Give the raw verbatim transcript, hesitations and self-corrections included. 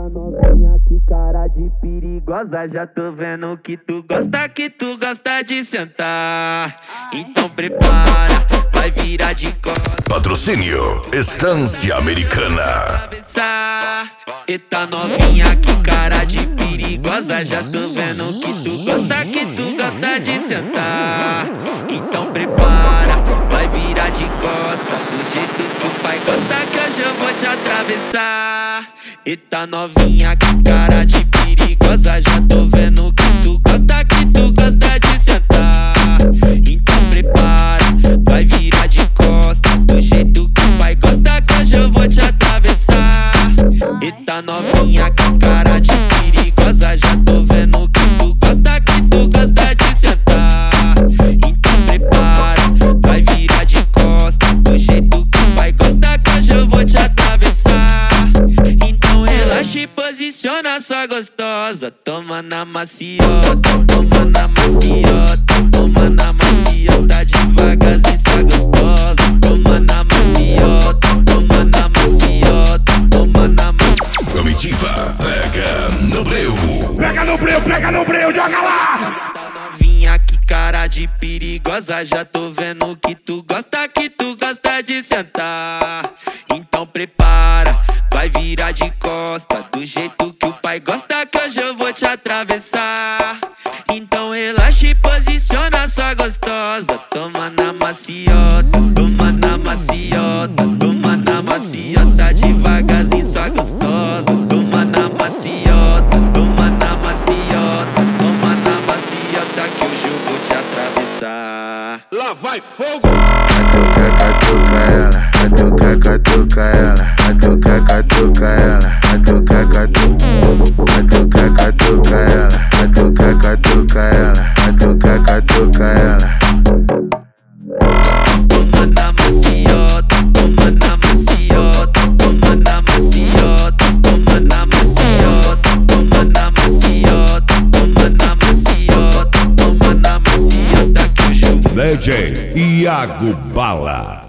novinha, que cara de perigosa. Já tô vendo que tu gosta, que tu gosta de sentar. Então prepara, vai virar de costas. Patrocínio Estância Americana. Eita novinha, que cara de perigosa. Já tô vendo que tu gosta, que tu gosta de sentar. Então prepara, vai virar de costa, do jeito que o pai gosta, que hoje eu vou te atravessar. Eita novinha, que cara de perigosa. Já tô vendo que tu gosta, que tu gosta de sentar. Então prepara, vai virar de costa, do jeito que o pai gosta, que hoje eu vou te atravessar. Eita novinha, que cara de perigosa. Já tô vendo que tu gosta, que tu gosta de sentar. Então prepara, vai virar de costa, do jeito que o pai gosta, que hoje eu vou te atravessar. Então relaxa e posiciona sua gostosa. Toma na maciota, toma na maciota, toma na maciota, devagarzinho sua gostosa. Toma na maciota, toma na maciota, toma na maciota. Comitiva, pega no breu. Pega no breu, pega no breu, joga lá! Tá novinha, que cara de perigosa. Já tô vendo que tu gosta, que tu gosta de sentar. Então prepara, vai virar de costa, do jeito que o pai gosta, que hoje eu vou te atravessar. Então relaxa e posiciona sua gostosa. Toma na maciota, toma na maciota, toma na maciota, devagarzinho sua gostosa. Toma na maciota, toma na maciota, toma na maciota, que hoje eu vou te atravessar. Lá vai fogo! Catuca, catuca ela, catuca, catuca ela, catuca, catuca, catuca, catuca ela, catuca, catuca ela, catuca, catuca ela. Toma na maciota, toma na maciota, toma na maciota, toma na maciota, toma na maciota, toma na maciota, toma na maciota, que hoje eu vou. D J Iago Bala.